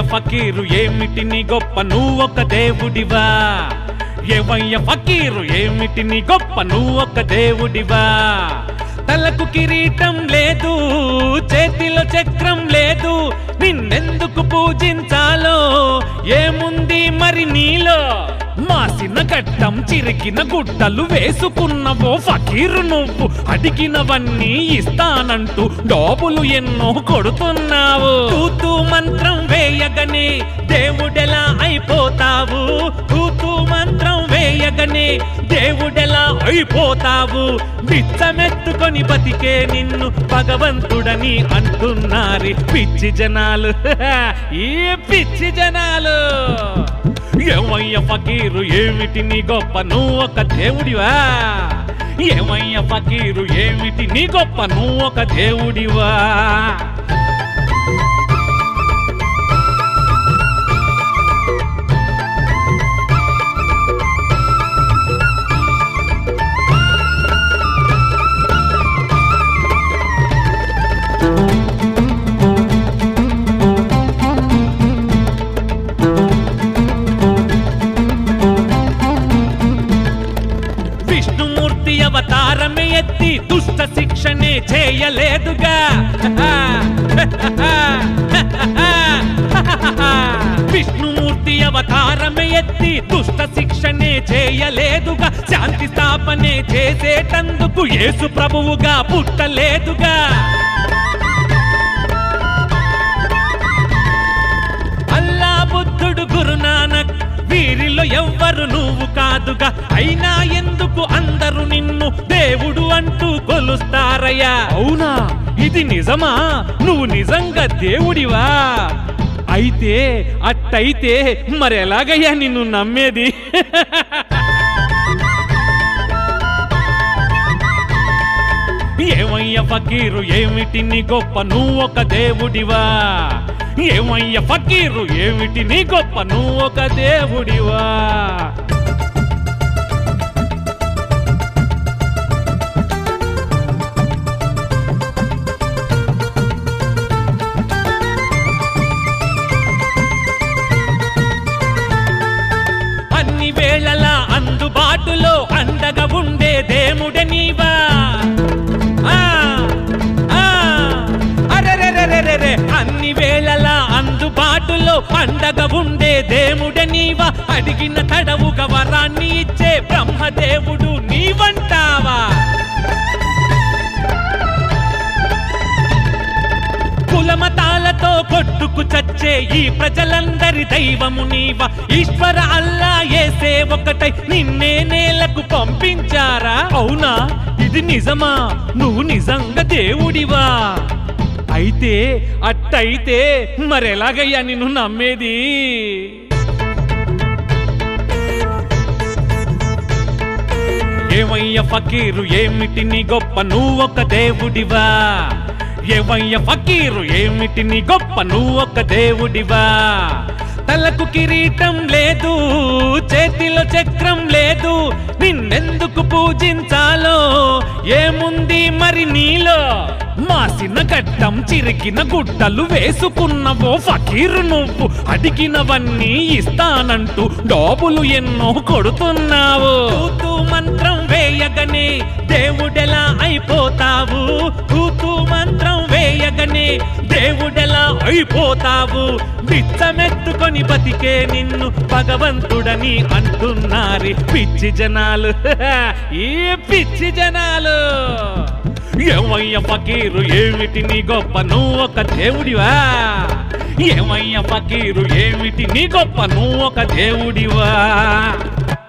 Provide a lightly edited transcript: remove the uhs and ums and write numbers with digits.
ఫకీరు ఏమిటి నీ గొప్ప నువ్వొక దేవుడివా ఏవయ్య ఫకీరు ఏమిటి నీ గొప్ప నువ్వొక దేవుడివా తలకు కిరీటం లేదు చేతిలో చక్రం లేదు నిన్నెందుకు పూజించాలో ఏముంది మరి నీలో మాసిన గడ్డం చిరిగిన గుడ్డలు వేసుకున్నవో ఫకీరు నువ్వు అడిగినవన్నీ ఇస్తానంటూ డోబులు ఎన్నో కొడుతున్నావు తూతూ మంత్రం వేయగనే దేవుడెలా అయిపోతావు తూతూ మంత్రం వేయగనే దేవుడెలా అయిపోతావు బిచ్చమెత్తుకొని బతికే నిన్ను భగవంతుడని అంటున్నారి పిచ్చి జనాలు ఈ పిచ్చి జనాలు ఏమయ్య ఫకీరు ఏమిటి నీ గొప్ప నువ్వొక దేవుడివా ఏమయ్య ఫకీరు ఏమిటి నీ గొప్ప నువ్వొక దేవుడివా అవతారమే ఎత్తి దుష్ట శిక్షనే చేయలేదుగా విష్ణుమూర్తి అవతారమే ఎత్తి దుష్ట శిక్షనే చేయలేదుగా శాంతి స్థాపనే చేసేటందుకు యేసు ప్రభువుగా పుట్టలేదుగా అల్లా బుద్ధుడు గురునానక్ వీరిలో ఎవ్వరు నువ్వు కాదుగా అయినా ఎందుకు అందరూ నిన్ను దేవుడు అంటూ కొలుస్తారయ్యా అవునా ఇది నిజమా నువ్వు నిజంగా దేవుడివా అయితే అట్టయితే మరి ఎలాగయ్యా నిన్ను నమ్మేది ఏమయ్య ఫకీరు ఏమిటి నీ గొప్ప నువ్వొక దేవుడివా ఏమయ్య ఫకీరు ఏమిటి నీ గొప్ప నువ్వొక దేవుడివా అన్ని వేళలా అందుబాటులో అండగా ఉండే దేవుడే నీవా అన్ని వేళలా అందుబాటులో పండగ ఉండే దేవుడే నీవా అడిగిన తడవుగా వరాన్ని ఇచ్చే బ్రహ్మదేవుడు నీవంటావా కులమతాలతో కొట్టుకు చచ్చే ఈ ప్రజలందరి దైవము నీవా ఈశ్వర అల్లా యేసే ఒకటై నిన్నే నేలకు పంపించారా అవునా ఇది నిజమా నువ్వు నిజంగా దేవుడివా అయితే అట్టయితే మరెలాగయ్యా నిన్ను నమ్మేది ఏమయ్య ఫకీరు ఏమిటి నీ గొప్ప నువ్వొక దేవుడివా ఏమయ్య ఫకీరు ఏమిటి నీ గొప్ప నువ్వొక దేవుడివా తలకు కిరీటం లేదు చేతిలో చక్రం లేదు నిన్నెందుకు పూజించాలో ఏముంది మరి నీలో మాసిన గడ్డం చిరిగిన గుడ్డలు వేసుకున్నవో ఫకీరు నువ్వు అడిగినవన్నీ ఇస్తానంటూ డోబులు ఎన్నో కొడుతున్నావు తూతూ మంత్రం వేయగనే దేవుడెలా అయిపోతావు తూతూ మంత్రం వేయగనే దేవుడెలా అయిపోతావు బిచ్చమెత్తుకొని బతికే నిన్ను భగవంతుడని అంటున్నారి పిచ్చి జనాలు ఈ పిచ్చి జనాలు ఏమయ్య ఫకీరు ఏమిటి నీ గొప్ప నువ్వొక దేవుడివా ఏమయ్య ఫకీరు ఏమిటి నీ గొప్ప నువ్వొక దేవుడివా